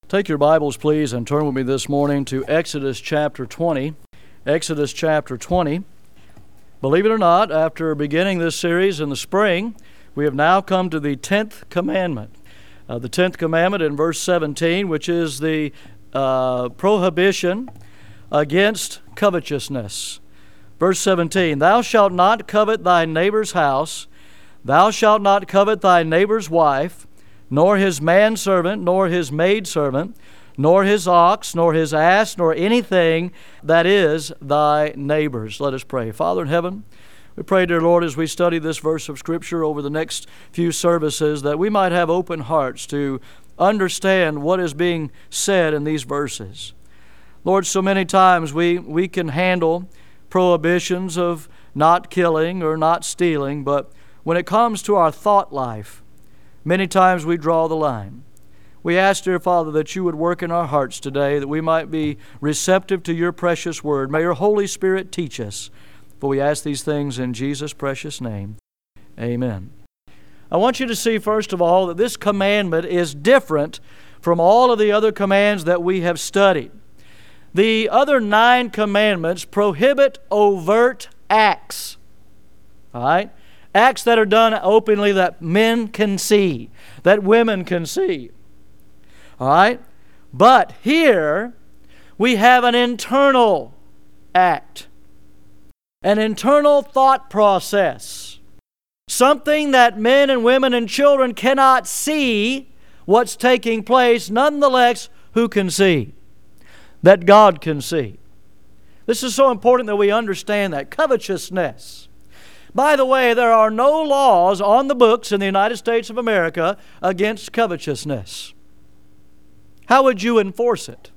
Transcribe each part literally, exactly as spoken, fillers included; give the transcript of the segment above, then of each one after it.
Take your Bibles, please, and turn with me this morning to Exodus chapter twenty. Exodus chapter twenty. Believe it or not, after beginning this series in the spring, we have now come to the tenth commandment. Uh, the tenth commandment in verse seventeen, which is the uh, prohibition against covetousness. Verse seventeen, Thou shalt not covet thy neighbor's house, thou shalt not covet thy neighbor's wife, nor his manservant, nor his maidservant, nor his ox, nor his ass, nor anything that is thy neighbor's. Let us pray. Father in heaven, we pray, dear Lord, as we study this verse of Scripture over the next few services, that we might have open hearts to understand what is being said in these verses. Lord, so many times we, we can handle prohibitions of not killing or not stealing, but when it comes to our thought life, many times we draw the line. We ask, dear Father, that you would work in our hearts today, that we might be receptive to your precious word. May your Holy Spirit teach us. For we ask these things in Jesus' precious name. Amen. I want you to see, first of all, that this commandment is different from all of the other commands that we have studied. The other nine commandments prohibit overt acts. All right? Acts that are done openly that men can see, that women can see. All right? But here we have an internal act, an internal thought process, something that men and women and children cannot see what's taking place, nonetheless, who can see? That God can see. This is so important that we understand that. Covetousness. By the way, there are no laws on the books in the United States of America against covetousness. How would you enforce it?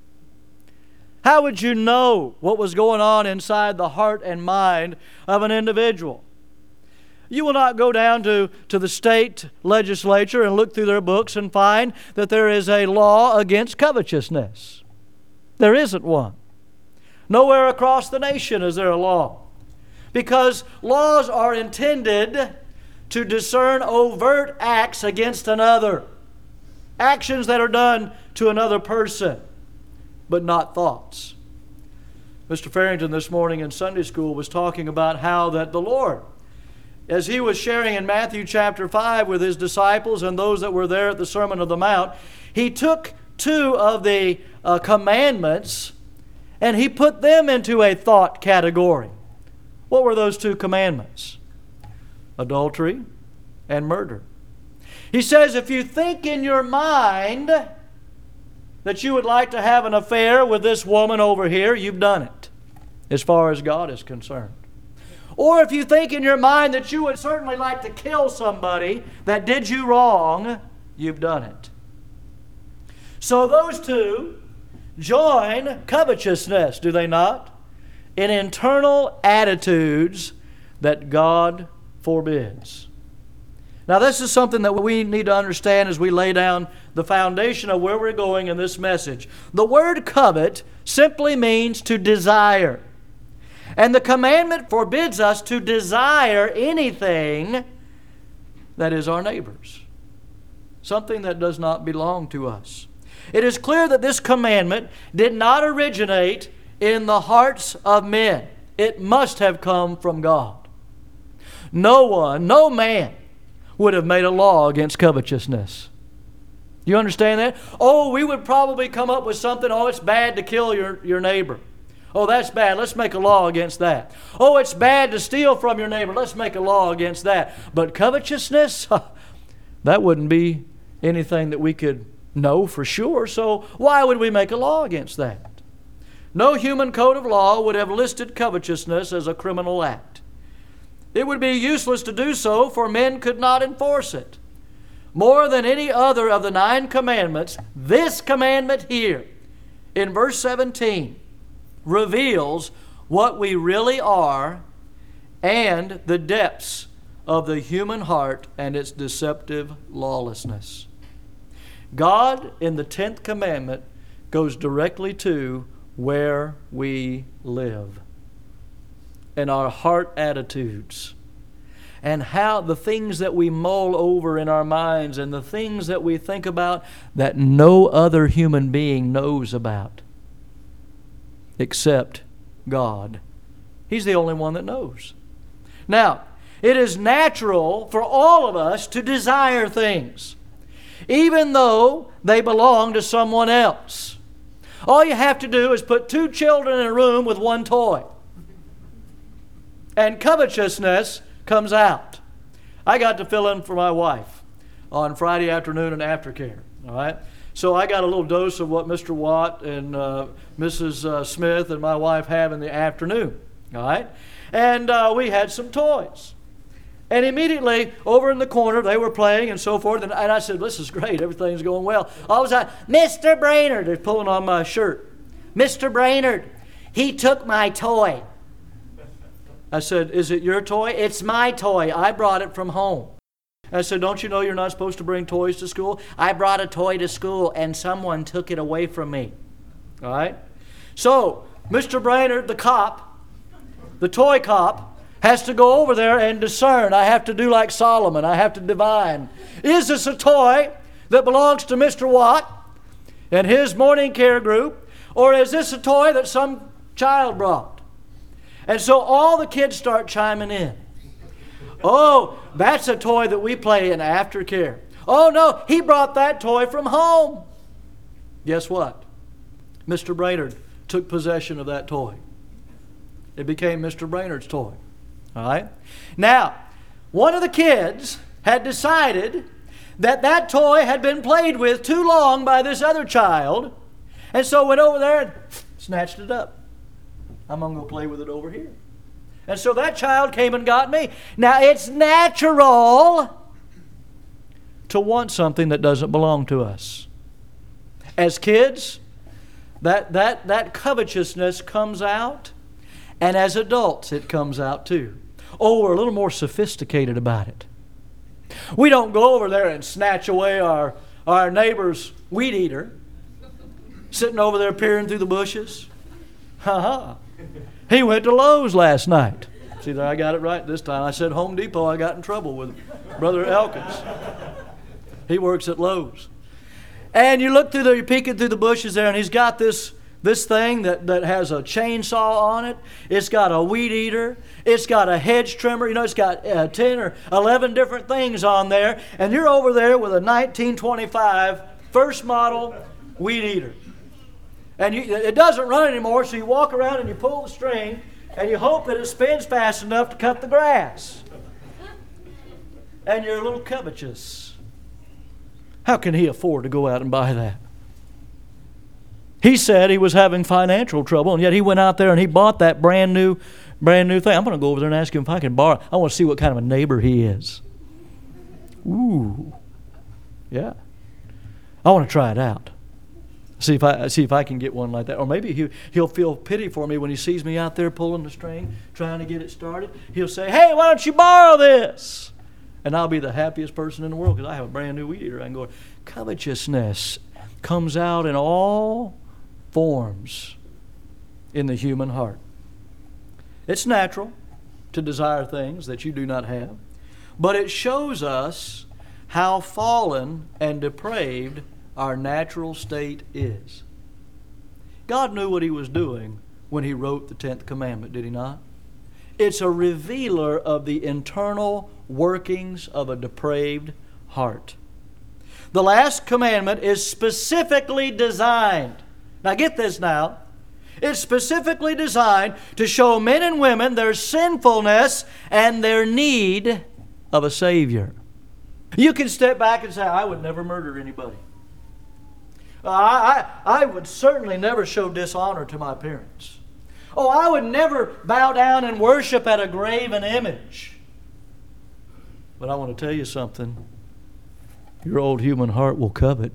How would you know what was going on inside the heart and mind of an individual? You will not go down to, to the state legislature and look through their books and find that there is a law against covetousness. There isn't one. Nowhere across the nation is there a law. Because laws are intended to discern overt acts against another. Actions that are done to another person, but not thoughts. Mister Farrington this morning in Sunday school was talking about how that the Lord, as He was sharing in Matthew chapter five with His disciples and those that were there at the Sermon on the Mount, He took two of the uh, commandments and He put them into a thought category. What were those two commandments? Adultery and murder. He says, if you think in your mind that you would like to have an affair with this woman over here, you've done it, as far as God is concerned. Or if you think in your mind that you would certainly like to kill somebody that did you wrong, you've done it. So those two join covetousness, do they not? In internal attitudes that God forbids. Now, this is something that we need to understand as we lay down the foundation of where we're going in this message. The word covet simply means to desire. And the commandment forbids us to desire anything that is our neighbor's, something that does not belong to us. It is clear that this commandment did not originate in the hearts of men. It must have come from God. No one, no man would have made a law against covetousness. Do you understand that? Oh, we would probably come up with something, oh, it's bad to kill your, your neighbor. Oh, that's bad. Let's make a law against that. Oh, it's bad to steal from your neighbor. Let's make a law against that. But covetousness, that wouldn't be anything that we could know for sure. So why would we make a law against that? No human code of law would have listed covetousness as a criminal act. It would be useless to do so, for men could not enforce it. More than any other of the nine commandments, this commandment here, in verse seventeen, reveals what we really are and the depths of the human heart and its deceptive lawlessness. God, in the tenth commandment, goes directly to where we live and our heart attitudes. and how the things that we mull over in our minds and the things that we think about that no other human being knows about except God. He's the only one that knows. Now, it is natural for all of us to desire things, even though they belong to someone else. All you have to do is put two children in a room with one toy, and covetousness comes out. I got to fill in for my wife on Friday afternoon in aftercare. All right, so I got a little dose of what Mister Watt and uh, Missus Uh, Smith and my wife have in the afternoon. All right, and uh, we had some toys. And immediately, over in the corner, they were playing and so forth. And, and I said, this is great. Everything's going well. All of a sudden, Mister Brainerd, they're pulling on my shirt. Mister Brainerd, he took my toy. I said, is it your toy? It's my toy. I brought it from home. I said, don't you know you're not supposed to bring toys to school? I brought a toy to school, and someone took it away from me. All right? So, Mister Brainerd, the cop, the toy cop, has to go over there and discern. I have to do like Solomon. I have to divine. Is this a toy that belongs to Mister Watt and his morning care group, or is this a toy that some child brought? And so all the kids start chiming in. Oh, that's a toy that we play in aftercare. Oh, no, he brought that toy from home. Guess what? Mister Brainerd took possession of that toy. It became Mister Brainerd's toy. All right? Now, one of the kids had decided that that toy had been played with too long by this other child, and so went over there and snatched it up. I'm going to go play with it over here. And so that child came and got me. Now, it's natural to want something that doesn't belong to us. As kids, that, that, that covetousness comes out. And as adults, it comes out too. Oh, we're a little more sophisticated about it. We don't go over there and snatch away our, our neighbor's weed eater, sitting over there peering through the bushes. Ha-ha. He went to Lowe's last night. See, there I got it right this time. I said Home Depot, I got in trouble with Brother Elkins. He works at Lowe's. And you look through there, you're peeking through the bushes there, and he's got this This thing that, that has a chainsaw on it. It's got a weed eater. It's got a hedge trimmer. You know, it's got uh, ten or eleven different things on there. And you're over there with a nineteen twenty-five first model weed eater. And you, it doesn't run anymore, so you walk around and you pull the string and you hope that it spins fast enough to cut the grass. And you're a little covetous. How can he afford to go out and buy that? He said he was having financial trouble, and yet he went out there and he bought that brand new, brand new thing. I'm going to go over there and ask him if I can borrow. I want to see what kind of a neighbor he is. Ooh, yeah. I want to try it out. See if I see if I can get one like that, or maybe he he'll feel pity for me when he sees me out there pulling the string, trying to get it started. He'll say, "Hey, why don't you borrow this?" And I'll be the happiest person in the world because I have a brand new weed eater. I can go. Covetousness comes out in all forms in the human heart. It's natural to desire things that you do not have, but it shows us how fallen and depraved our natural state is. God knew what He was doing when He wrote the tenth commandment, did He not? It's a revealer of the internal workings of a depraved heart. The last commandment is specifically designed. Now get this now. It's specifically designed to show men and women their sinfulness and their need of a Savior. You can step back and say, I would never murder anybody. Uh, I, I, I would certainly never show dishonor to my parents. Oh, I would never bow down and worship at a graven image. But I want to tell you something. Your old human heart will covet.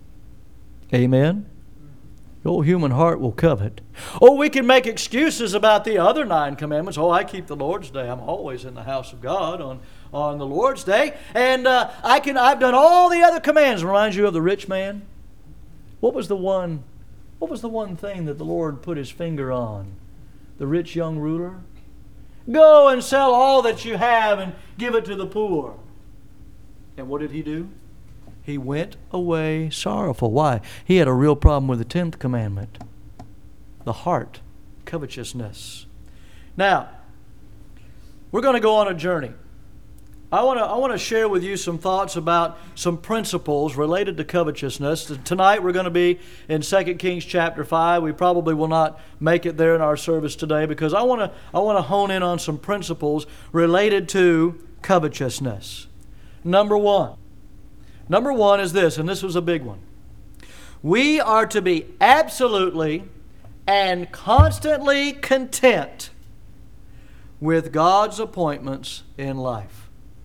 Amen? Your old human heart will covet. Oh, we can make excuses about the other nine commandments. Oh, I keep the Lord's Day. I'm always in the house of God on, on the Lord's Day. And uh, I can, I've done all the other commands. Reminds you of the rich man? What was the one, what was the one thing that the Lord put His finger on? The rich young ruler? Go and sell all that you have and give it to the poor. And what did he do? He went away sorrowful. Why? He had a real problem with the tenth commandment. The heart, covetousness. Now, we're going to go on a journey. I want to I want to share with you some thoughts about some principles related to covetousness. Tonight we're going to be in Second Kings chapter five. We probably will not make it there in our service today because I want to I want to hone in on some principles related to covetousness. Number one. Number one is this, and this was a big one. We are to be absolutely and constantly content with God's appointments in life.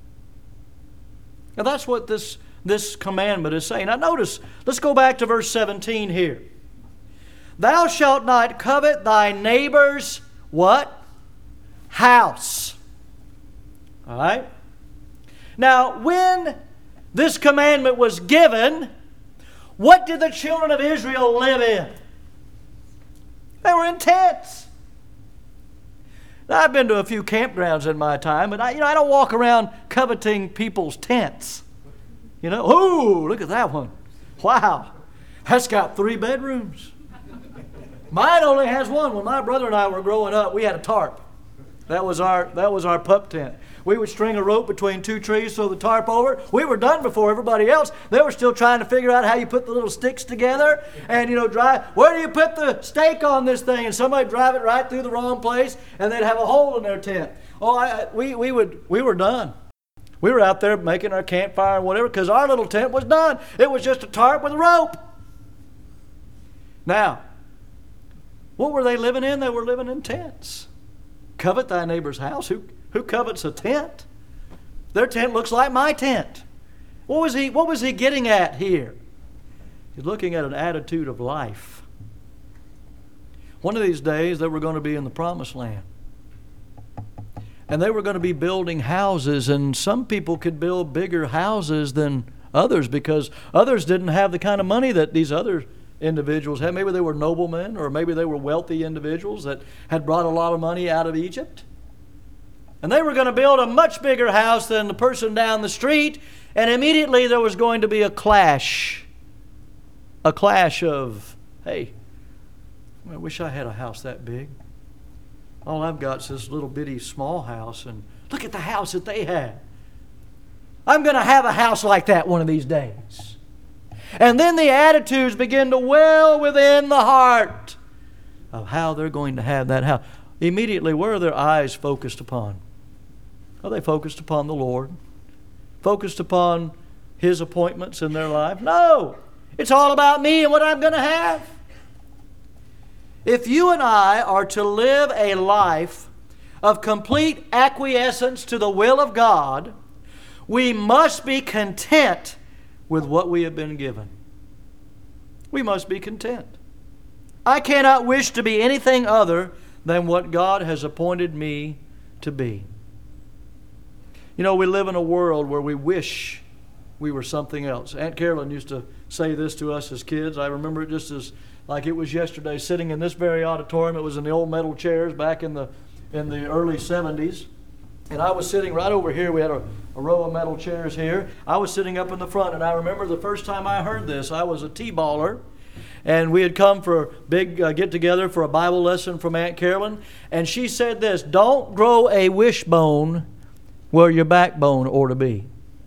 Now that's what this, this commandment is saying. Now notice, let's go back to verse seventeen here. Thou shalt not covet thy neighbor's what? House. All right? Now when this commandment was given, what did the children of Israel live in? They were in tents. Now, I've been to a few campgrounds in my time, but I, you know, I don't walk around coveting people's tents. You know, ooh, look at that one. Wow, that's got three bedrooms. Mine only has one. When my brother and I were growing up, we had a tarp. That was our that was our pup tent. We would string a rope between two trees, throw the tarp over. We were done before everybody else. They were still trying to figure out how you put the little sticks together and, you know, drive. Where do you put the stake on this thing? And somebody drive it right through the wrong place, and they'd have a hole in their tent. Oh, I, I, we we would we were done. We were out there making our campfire and whatever because our little tent was done. It was just a tarp with a rope. Now, what were they living in? They were living in tents. Covet thy neighbor's house. Who who covets a tent? Their tent looks like my tent. What was he what was he getting at here? He's looking at an attitude of life. One of these days they were going to be in the promised land. And they were going to be building houses, and some people could build bigger houses than others because others didn't have the kind of money that these other individuals had. Maybe they were noblemen, or maybe they were wealthy individuals that had brought a lot of money out of Egypt. And they were going to build a much bigger house than the person down the street, and immediately there was going to be a clash. A clash of, hey, I wish I had a house that big. All I've got is this little bitty small house, and look at the house that they had. I'm going to have a house like that one of these days. And then the attitudes begin to well within the heart of how they're going to have that house. Immediately, where are their eyes focused upon? Are they focused upon the Lord? Focused upon His appointments in their life? No. It's all about me and what I'm going to have. If you and I are to live a life of complete acquiescence to the will of God, we must be content with what we have been given. We must be content. I cannot wish to be anything other than what God has appointed me to be. You know, we live in a world where we wish we were something else. Aunt Carolyn used to say this to us as kids. I remember it just as like it was yesterday, sitting in this very auditorium. It was in the old metal chairs back in the in the early seventies. And I was sitting right over here. We had a, a row of metal chairs here. I was sitting up in the front, and I remember the first time I heard this, I was a T-baller, and we had come for a big uh, get-together for a Bible lesson from Aunt Carolyn, and she said this, don't grow a wishbone where your backbone ought to be.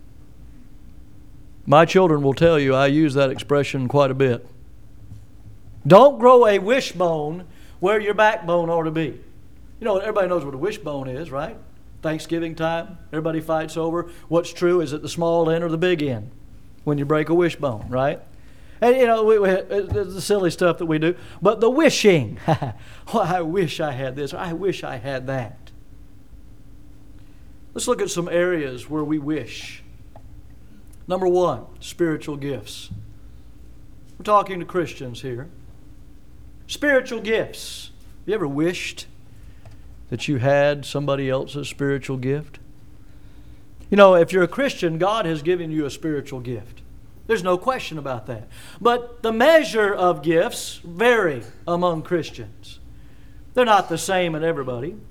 My children will tell you I use that expression quite a bit. Don't grow a wishbone where your backbone ought to be. You know, everybody knows what a wishbone is, right? Thanksgiving time, everybody fights over what's true. Is it the small end or the big end when you break a wishbone, right? And, you know, we, we, it's the silly stuff that we do. But the wishing, oh, I wish I had this, or I wish I had that. Let's look at some areas where we wish. Number one, spiritual gifts. We're talking to Christians here. Spiritual gifts. Have you ever wished that you had somebody else's spiritual gift? You know, if you're a Christian, God has given you a spiritual gift. There's no question about that. But the measure of gifts vary among Christians. They're not the same in everybody.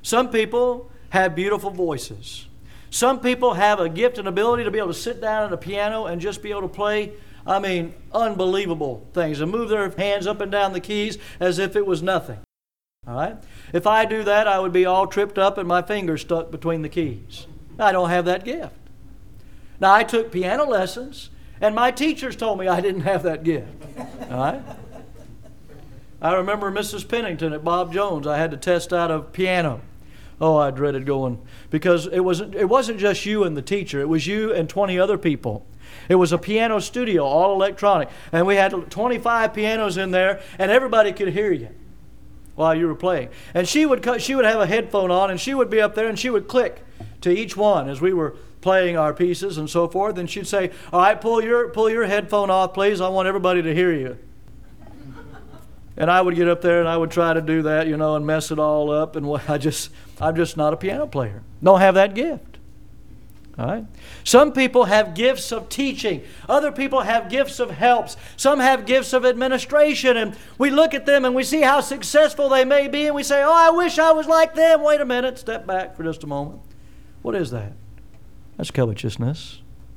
Some people have beautiful voices. Some people have a gift and ability to be able to sit down at a piano and just be able to play, I mean, unbelievable things and move their hands up and down the keys as if it was nothing. All right? If I do that, I would be all tripped up and my fingers stuck between the keys. I don't have that gift. Now, I took piano lessons, and my teachers told me I didn't have that gift. All right? I remember Missus Pennington at Bob Jones. I had to test out a piano. Oh, I dreaded going because it wasn't it wasn't just you and the teacher. It was you and twenty other people. It was a piano studio, all electronic, and we had twenty-five pianos in there, and everybody could hear you while you were playing. And she would she would have a headphone on, and she would be up there, and she would click to each one as we were playing our pieces and so forth. And she'd say, "All right, pull your pull your headphone off, please. I want everybody to hear you." And I would get up there and I would try to do that, you know, and mess it all up. And I just, I'm just not a piano player. Don't have that gift. All right? Some people have gifts of teaching. Other people have gifts of helps. Some have gifts of administration. And we look at them and we see how successful they may be. And we say, oh, I wish I was like them. Wait a minute. Step back for just a moment. What is that? That's covetousness.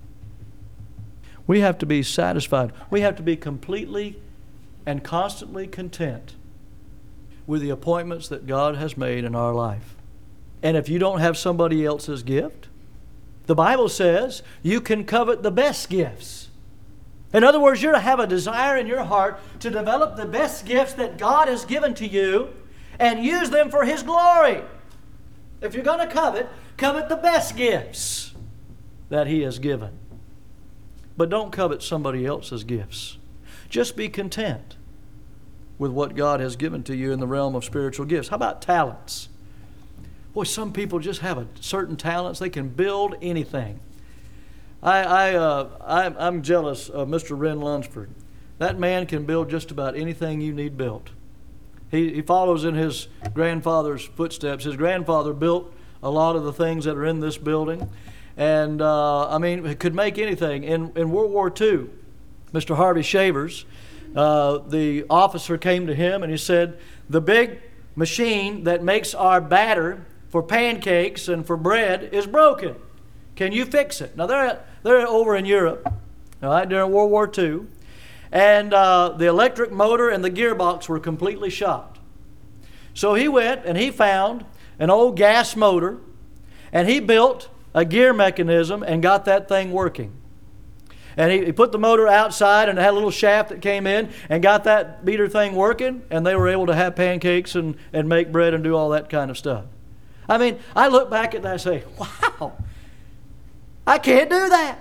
We have to be satisfied. We have to be completely and constantly content with the appointments that God has made in our life. And if you don't have somebody else's gift, the Bible says you can covet the best gifts. In other words, you're to have a desire in your heart to develop the best gifts that God has given to you and use them for His glory. If you're going to covet, covet the best gifts that He has given. But don't covet somebody else's gifts. Just be content with what God has given to you in the realm of spiritual gifts. How about talents? Boy, some people just have a certain talents. They can build anything. I, I, uh, I, I'm jealous of Mister Ren Lunsford. That man can build just about anything you need built. He, he follows in his grandfather's footsteps. His grandfather built a lot of the things that are in this building. And, uh, I mean, it could make anything. In, in World War Two, Mister Harvey Shavers, uh, the officer came to him and he said, the big machine that makes our batter for pancakes and for bread is broken. Can you fix it? Now, they're, they're over in Europe, all right, during World War Two, and uh, the electric motor and the gearbox were completely shot. So he went and he found an old gas motor, and he built a gear mechanism and got that thing working. And he, he put the motor outside and it had a little shaft that came in and got that beater thing working, and they were able to have pancakes and, and make bread and do all that kind of stuff. I mean, I look back at that and say, wow, I can't do that.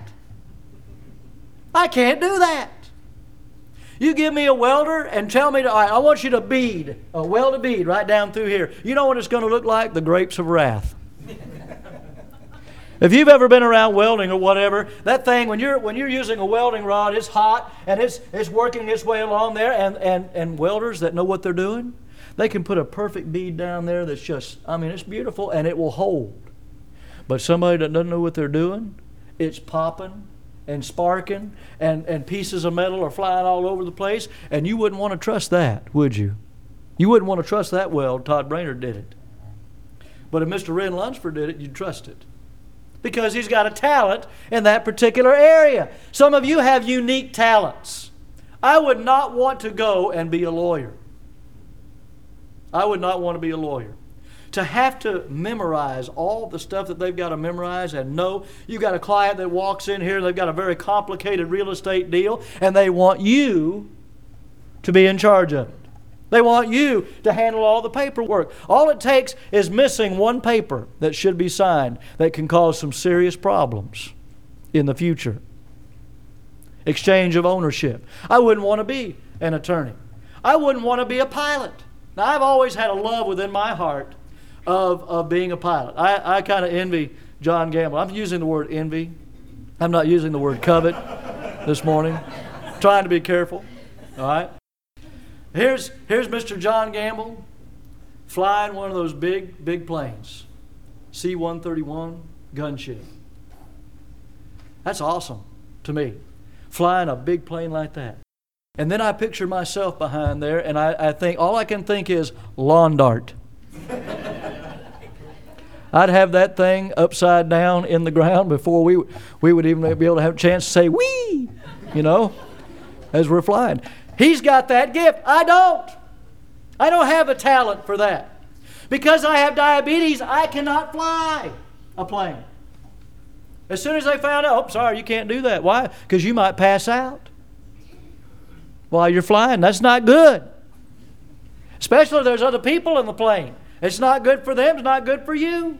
I can't do that. You give me a welder and tell me, to, all right, I want you to bead, a weld a bead right down through here. You know what it's going to look like? The grapes of wrath. If you've ever been around welding or whatever, that thing, when you're when you're using a welding rod, it's hot and it's it's working its way along there, and, and, and welders that know what they're doing, they can put a perfect bead down there that's just, I mean, it's beautiful and it will hold. But somebody that doesn't know what they're doing, it's popping and sparking, and, and pieces of metal are flying all over the place, and you wouldn't want to trust that, would you? You wouldn't want to trust that weld. Todd Brainerd did it. But if Mister Ren Lunsford did it, you'd trust it. Because he's got a talent in that particular area. Some of you have unique talents. I would not want to go and be a lawyer. I would not want to be a lawyer. To have to memorize all the stuff that they've got to memorize and know. You've got a client that walks in here, they've got a very complicated real estate deal, and they want you to be in charge of it. They want you to handle all the paperwork. All it takes is missing one paper that should be signed that can cause some serious problems in the future. Exchange of ownership. I wouldn't want to be an attorney. I wouldn't want to be a pilot. Now, I've always had a love within my heart of, of being a pilot. I, I kind of envy John Gamble. I'm using the word envy. I'm not using the word covet this morning. I'm trying to be careful. All right? Here's, here's Mister John Gamble flying one of those big, big planes. C one thirty-one gunship. That's awesome to me. Flying a big plane like that. And then I picture myself behind there, and I, I think, all I can think is lawn dart. I'd have that thing upside down in the ground before we we would even be able to have a chance to say, wee, you know, as we're flying. He's got that gift. I don't. I don't have a talent for that. Because I have diabetes, I cannot fly a plane. As soon as they found out, oh, sorry, you can't do that. Why? Because you might pass out while you're flying. That's not good. Especially if there's other people in the plane. It's not good for them. It's not good for you.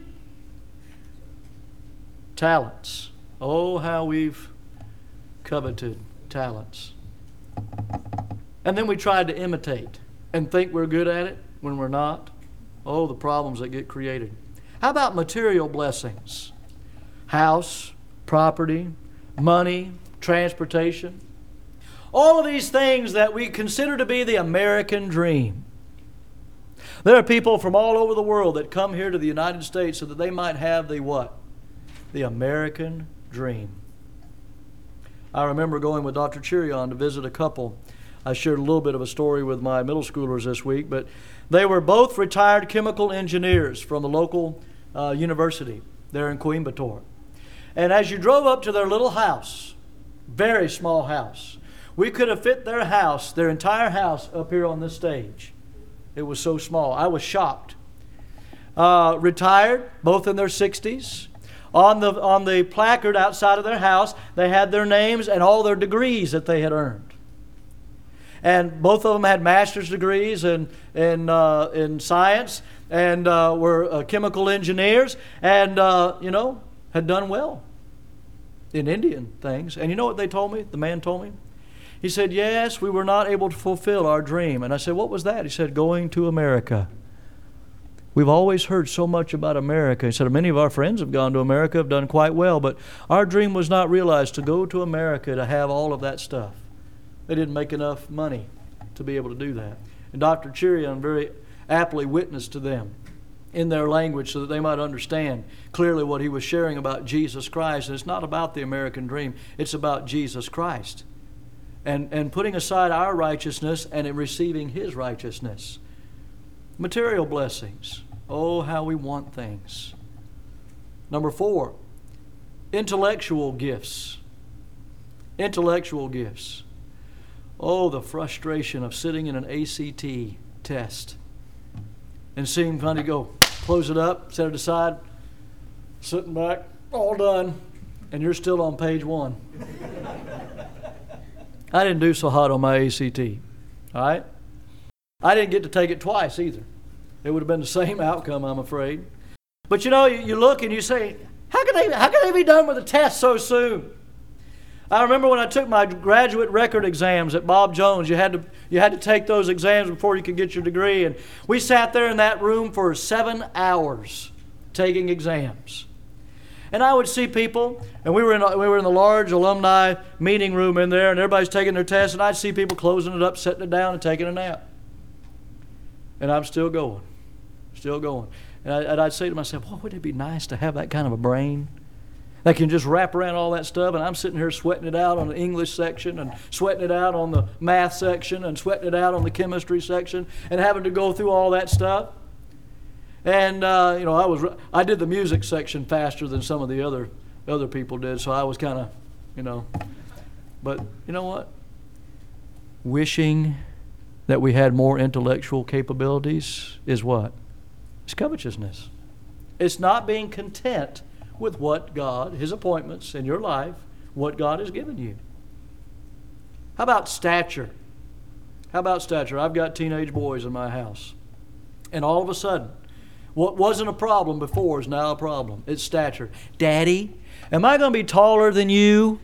Talents. Oh, how we've coveted talents. And then we tried to imitate and think we're good at it when we're not. Oh, the problems that get created. How about material blessings? House, property, money, transportation. All of these things that we consider to be the American dream. There are people from all over the world that come here to the United States so that they might have the what? The American dream. I remember going with Doctor Chirion to visit a couple. I shared a little bit of a story with my middle schoolers this week, but they were both retired chemical engineers from the local uh, university there in Coimbatore. And as you drove up to their little house, very small house, we could have fit their house, their entire house, up here on this stage. It was so small. I was shocked. Uh, retired, both in their sixties. On the, on the placard outside of their house, they had their names and all their degrees that they had earned. And both of them had master's degrees in, in, uh, in science and uh, were uh, chemical engineers and, uh, you know, had done well in Indian things. And you know what they told me? The man told me? He said, yes, we were not able to fulfill our dream. And I said, what was that? He said, going to America. We've always heard so much about America. He said, many of our friends have gone to America, have done quite well, but our dream was not realized to go to America to have all of that stuff. They didn't make enough money to be able to do that. And Doctor Chirion very aptly witnessed to them in their language so that they might understand clearly what he was sharing about Jesus Christ. And it's not about the American dream. It's about Jesus Christ. And, and putting aside our righteousness and in receiving His righteousness. Material blessings. Oh, how we want things. Number four, intellectual gifts. Intellectual gifts. Oh, the frustration of sitting in an A C T test and seeing somebody go, close it up, set it aside, sitting back, all done, and you're still on page one. I didn't do so hot on my A C T, all right? I didn't get to take it twice either. It would have been the same outcome, I'm afraid. But you know, you, you look and you say, how can they, how can they be done with a test so soon? I remember when I took my graduate record exams at Bob Jones, you had to you had to take those exams before you could get your degree. And we sat there in that room for seven hours taking exams. And I would see people, and we were in we were in the large alumni meeting room in there, and everybody's taking their tests, and I'd see people closing it up, setting it down, and taking a nap. And I'm still going, still going. And, I, and I'd say to myself, "Boy, wouldn't it be nice to have that kind of a brain that can just wrap around all that stuff?" And I'm sitting here sweating it out on the English section and sweating it out on the math section and sweating it out on the chemistry section and having to go through all that stuff. And uh, you know, I was I did the music section faster than some of the other other people did, so I was kind of, you know. But you know what? Wishing that we had more intellectual capabilities is what? It's covetousness. It's not being content with what God, His appointments in your life, what God has given you. How about stature? How about stature? I've got teenage boys in my house. And all of a sudden, what wasn't a problem before is now a problem. It's stature. Daddy, am I going to be taller than you?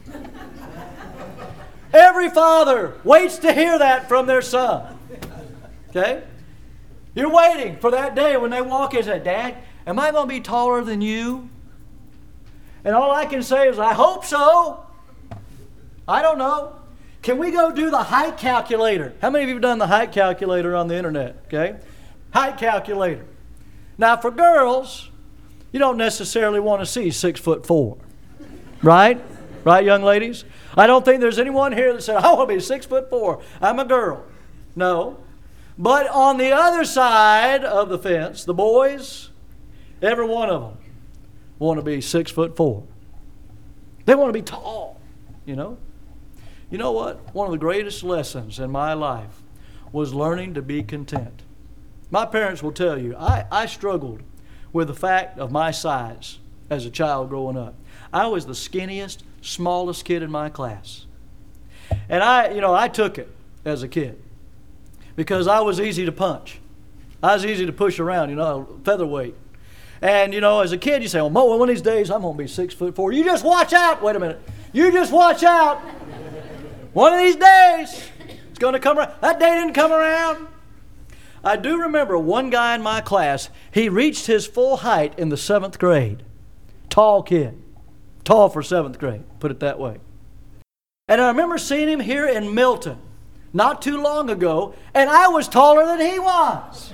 Every father waits to hear that from their son. Okay? You're waiting for that day when they walk in and say, Dad, am I going to be taller than you? And all I can say is, I hope so. I don't know. Can we go do the height calculator? How many of you have done the height calculator on the internet? Okay? Height calculator. Now for girls, you don't necessarily want to see six foot four. Right? Right, young ladies? I don't think there's anyone here that said, I want to be six foot four. I'm a girl. No. But on the other side of the fence, the boys, Every one of them want to be six foot four. They want to be tall, you know. You know what? One of the greatest lessons in my life was learning to be content. My parents will tell you, I, I struggled with the fact of my size as a child growing up. I was the skinniest, smallest kid in my class. And I, you know, I took it as a kid because I was easy to punch. I was easy to push around, you know, featherweight. And, you know, as a kid, you say, well, Mo, one of these days I'm going to be six foot four. You just watch out. Wait a minute. You just watch out. One of these days, it's going to come around. That day didn't come around. I do remember one guy in my class, he reached his full height in the seventh grade. Tall kid. Tall for seventh grade, put it that way. And I remember seeing him here in Milton not too long ago, and I was taller than he was.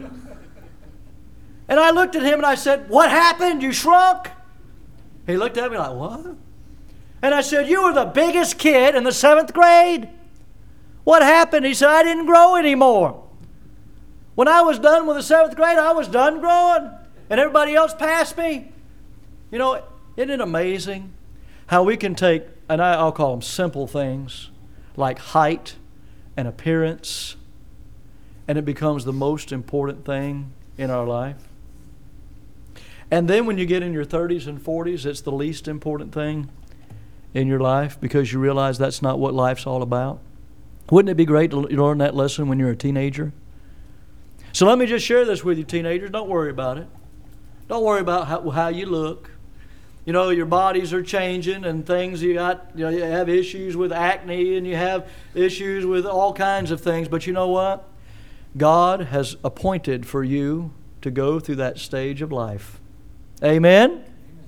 And I looked at him and I said, what happened? You shrunk? He looked at me like, what? And I said, you were the biggest kid in the seventh grade. What happened? He said, I didn't grow anymore. When I was done with the seventh grade, I was done growing. And everybody else passed me. You know, isn't it amazing how we can take, and I, I'll call them simple things, like height and appearance, and it becomes the most important thing in our life. And then when you get in your thirties and forties, it's the least important thing in your life because you realize that's not what life's all about. Wouldn't it be great to learn that lesson when you're a teenager? So let me just share this with you, teenagers. Don't worry about it. Don't worry about how, how you look. You know, your bodies are changing and things. You got, you know, you have issues with acne and you have issues with all kinds of things. But you know what? God has appointed for you to go through that stage of life. Amen?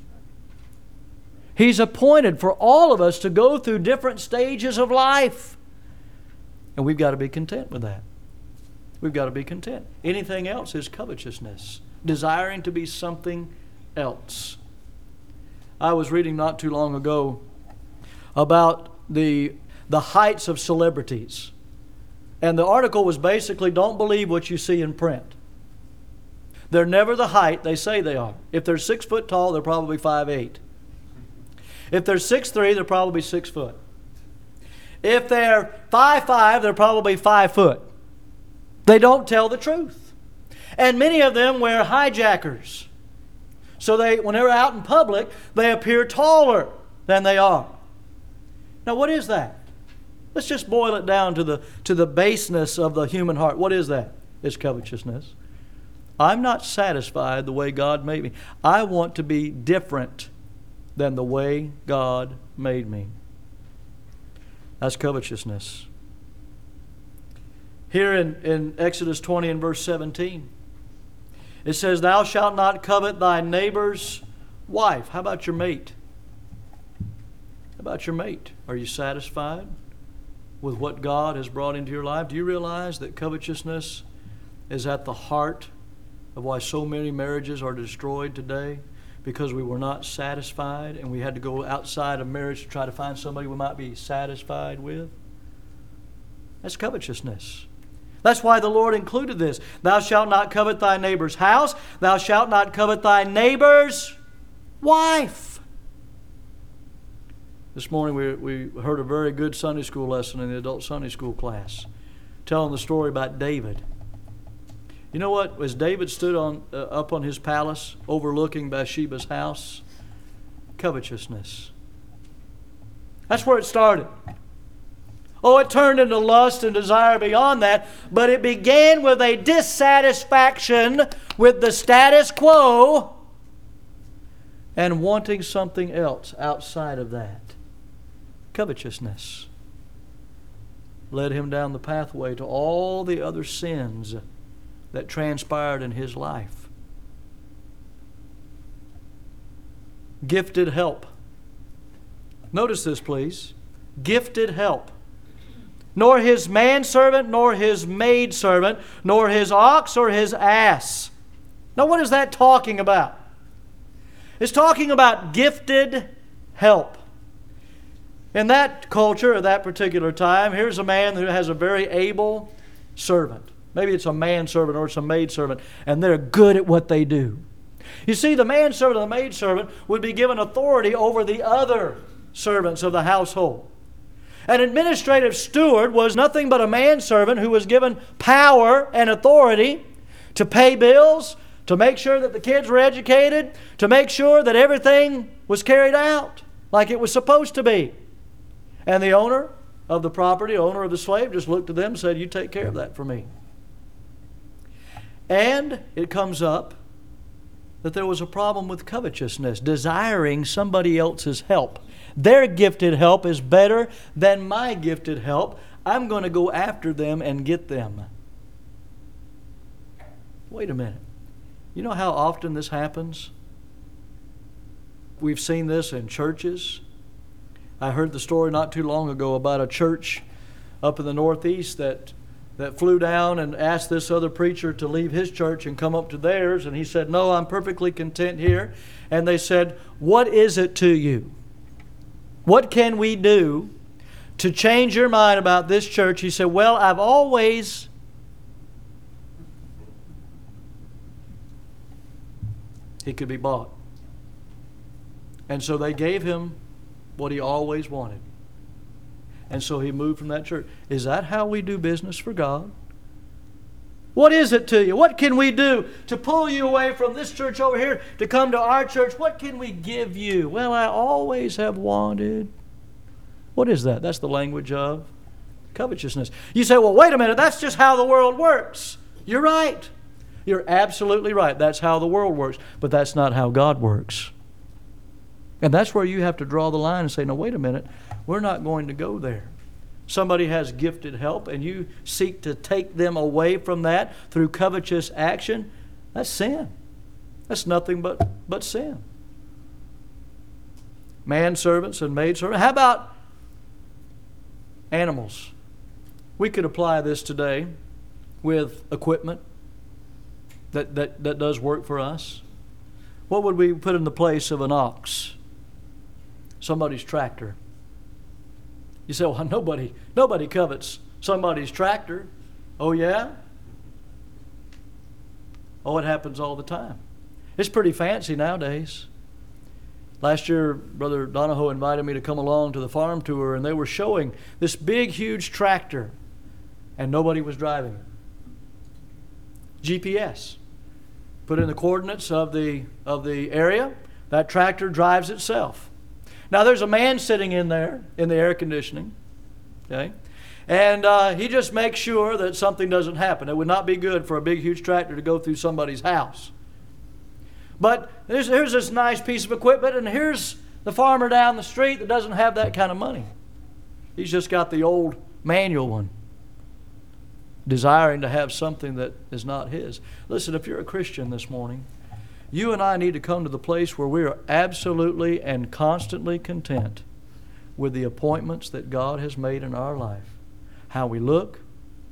He's appointed for all of us to go through different stages of life. And we've got to be content with that. We've got to be content. Anything else is covetousness, desiring to be something else. I was reading not too long ago about the, the heights of celebrities. And the article was basically, don't believe what you see in print. They're never the height they say they are. If they're six foot tall, they're probably five eight. If they're six three, they're probably six foot. If they're five five, they're probably five foot. They don't tell the truth. And many of them wear hijackers. So they, when they're out in public, they appear taller than they are. Now, what is that? Let's just boil it down to the, to the baseness of the human heart. What is that? It's covetousness. I'm not satisfied the way God made me. I want to be different than the way God made me. That's covetousness. Here in, in Exodus twenty and verse seventeen, it says, thou shalt not covet thy neighbor's wife. How about your mate? How about your mate? Are you satisfied with what God has brought into your life? Do you realize that covetousness is at the heart of why so many marriages are destroyed today? Because we were not satisfied and we had to go outside of marriage to try to find somebody we might be satisfied with. That's covetousness. That's why the Lord included this. Thou shalt not covet thy neighbor's house. Thou shalt not covet thy neighbor's wife. This morning we, we heard a very good Sunday school lesson in the adult Sunday school class, telling the story about David. You know what? As David stood on uh, up on his palace overlooking Bathsheba's house, covetousness. That's where it started. Oh, it turned into lust and desire beyond that, but it began with a dissatisfaction with the status quo and wanting something else outside of that. Covetousness led him down the pathway to all the other sins that transpired in his life. Gifted help. Notice this, please. Gifted help. Nor his manservant, nor his maidservant, nor his ox or his ass. Now, what is that talking about? It's talking about gifted help. In that culture, at that particular time, here's a man who has a very able servant. Maybe it's a manservant or it's a maidservant, and they're good at what they do. You see, the manservant and the maidservant would be given authority over the other servants of the household. An administrative steward was nothing but a manservant who was given power and authority to pay bills, to make sure that the kids were educated, to make sure that everything was carried out like it was supposed to be. And the owner of the property, owner of the slave, just looked at them and said, you take care of that for me. And it comes up that there was a problem with covetousness, desiring somebody else's help. Their gifted help is better than my gifted help. I'm going to go after them and get them. Wait a minute. You know how often this happens? We've seen this in churches. I heard the story not too long ago about a church up in the Northeast that that flew down and asked this other preacher to leave his church and come up to theirs. And he said, no, I'm perfectly content here. And they said, what is it to you? What can we do to change your mind about this church? He said, well, I've always he could be bought. And so they gave him what he always wanted. And so he moved from that church. Is that how we do business for God? What is it to you? What can we do to pull you away from this church over here to come to our church? What can we give you? Well, I always have wanted. What is that? That's the language of covetousness. You say, well, wait a minute, that's just how the world works. You're right. You're absolutely right. That's how the world works. But that's not how God works. And that's where you have to draw the line and say, no, wait a minute, we're not going to go there. Somebody has gifted help and you seek to take them away from that through covetous action, that's sin. That's nothing but, but sin. Manservants and maidservants. How about animals? We could apply this today with equipment that, that, that does work for us. What would we put in the place of an ox? Somebody's tractor. You say, well, nobody, nobody covets somebody's tractor. Oh, yeah? Oh, it happens all the time. It's pretty fancy nowadays. Last year, Brother Donahoe invited me to come along to the farm tour, and they were showing this big, huge tractor, and nobody was driving it. G P S. Put in the coordinates of the, of the area. That tractor drives itself. Now, there's a man sitting in there in the air conditioning, okay? And uh, he just makes sure that something doesn't happen. It would not be good for a big, huge tractor to go through somebody's house. But there's, here's this nice piece of equipment, and here's the farmer down the street that doesn't have that kind of money. He's just got the old manual one, desiring to have something that is not his. Listen, if you're a Christian this morning, you and I need to come to the place where we are absolutely and constantly content with the appointments that God has made in our life. How we look,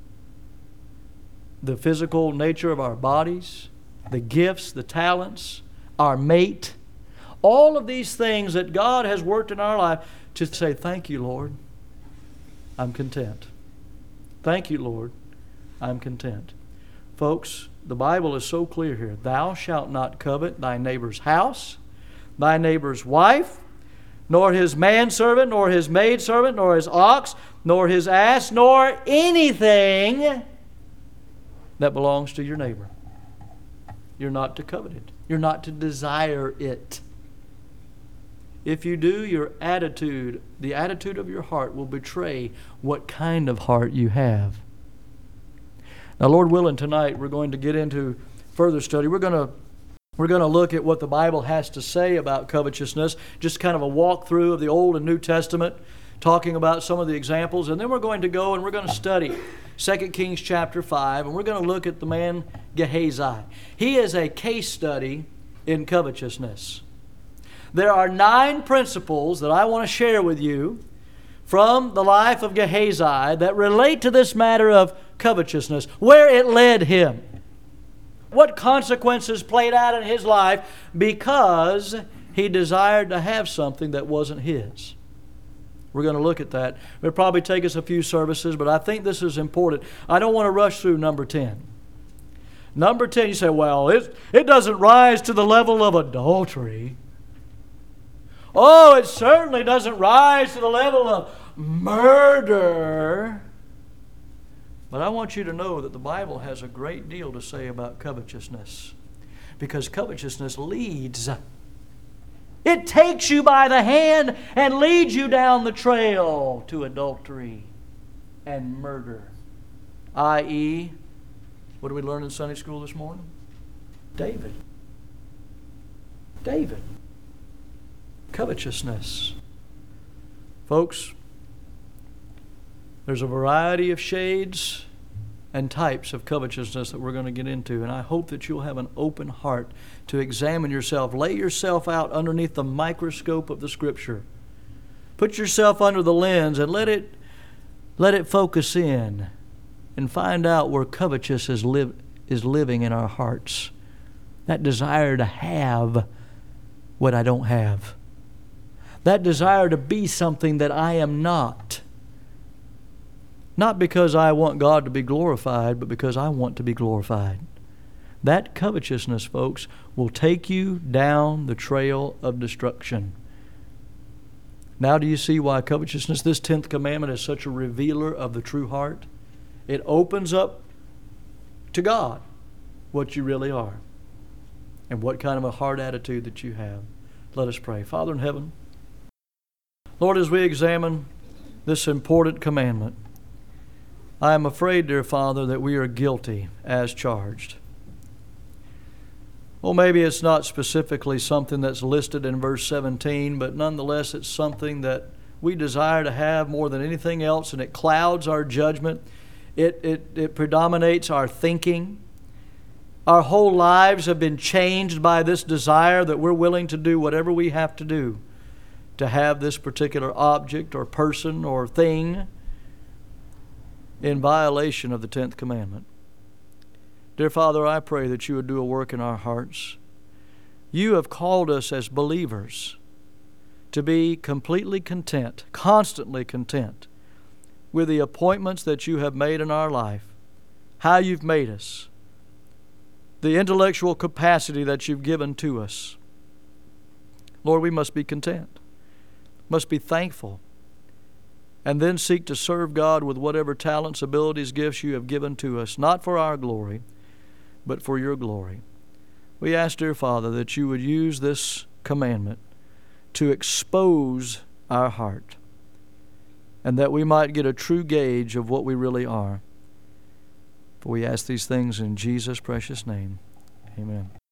the physical nature of our bodies, the gifts, the talents, our mate, all of these things that God has worked in our life, to say, thank you, Lord, I'm content. Thank you, Lord, I'm content. Folks, the Bible is so clear here. Thou shalt not covet thy neighbor's house, thy neighbor's wife, nor his manservant, nor his maidservant, nor his ox, nor his ass, nor anything that belongs to your neighbor. You're not to covet it. You're not to desire it. If you do, your attitude, the attitude of your heart will betray what kind of heart you have. Now, Lord willing, tonight we're going to get into further study. We're going to we're going to look at what the Bible has to say about covetousness, just kind of a walkthrough of the Old and New Testament, talking about some of the examples. And then we're going to go and we're going to study Second Kings chapter five, and we're going to look at the man Gehazi. He is a case study in covetousness. There are nine principles that I want to share with you from the life of Gehazi that relate to this matter of covetousness, where it led him, what consequences played out in his life because he desired to have something that wasn't his. We're going to look at that. It'll probably take us a few services, but I think this is important. I don't want to rush through number ten. Number ten, you say, well, it, it doesn't rise to the level of adultery. Oh, it certainly doesn't rise to the level of murder. But I want you to know that the Bible has a great deal to say about covetousness. Because covetousness leads. It takes you by the hand and leads you down the trail to adultery and murder. that is, what did we learn in Sunday school this morning? David. David. Covetousness. Folks, there's a variety of shades and types of covetousness that we're going to get into, and I hope that you'll have an open heart to examine yourself. Lay yourself out underneath the microscope of the Scripture. Put yourself under the lens and let it, let it focus in and find out where covetousness is, live, is living in our hearts. That desire to have what I don't have. That desire to be something that I am not. Not because I want God to be glorified, but because I want to be glorified. That covetousness, folks, will take you down the trail of destruction. Now do you see why covetousness, this tenth commandment, is such a revealer of the true heart? It opens up to God what you really are and what kind of a heart attitude that you have. Let us pray. Father in heaven, Lord, as we examine this important commandment, I am afraid, dear Father, that we are guilty as charged. Well, maybe it's not specifically something that's listed in verse seventeen, but nonetheless it's something that we desire to have more than anything else, and it clouds our judgment. It, it, it predominates our thinking. Our whole lives have been changed by this desire that we're willing to do whatever we have to do to have this particular object or person or thing in violation of the tenth commandment. Dear Father, I pray that you would do a work in our hearts. You have called us as believers to be completely content, constantly content with the appointments that you have made in our life, how you've made us, the intellectual capacity that you've given to us. Lord, we must be content, must be thankful, and then seek to serve God with whatever talents, abilities, gifts you have given to us, not for our glory, but for your glory. We ask, dear Father, that you would use this commandment to expose our heart, and that we might get a true gauge of what we really are. For we ask these things in Jesus' precious name. Amen.